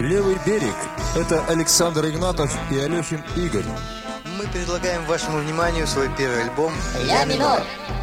«Левый берег». Это Александр Игнатов и Алехин Игорь. Мы предлагаем вашему вниманию свой первый альбом «Ля минор».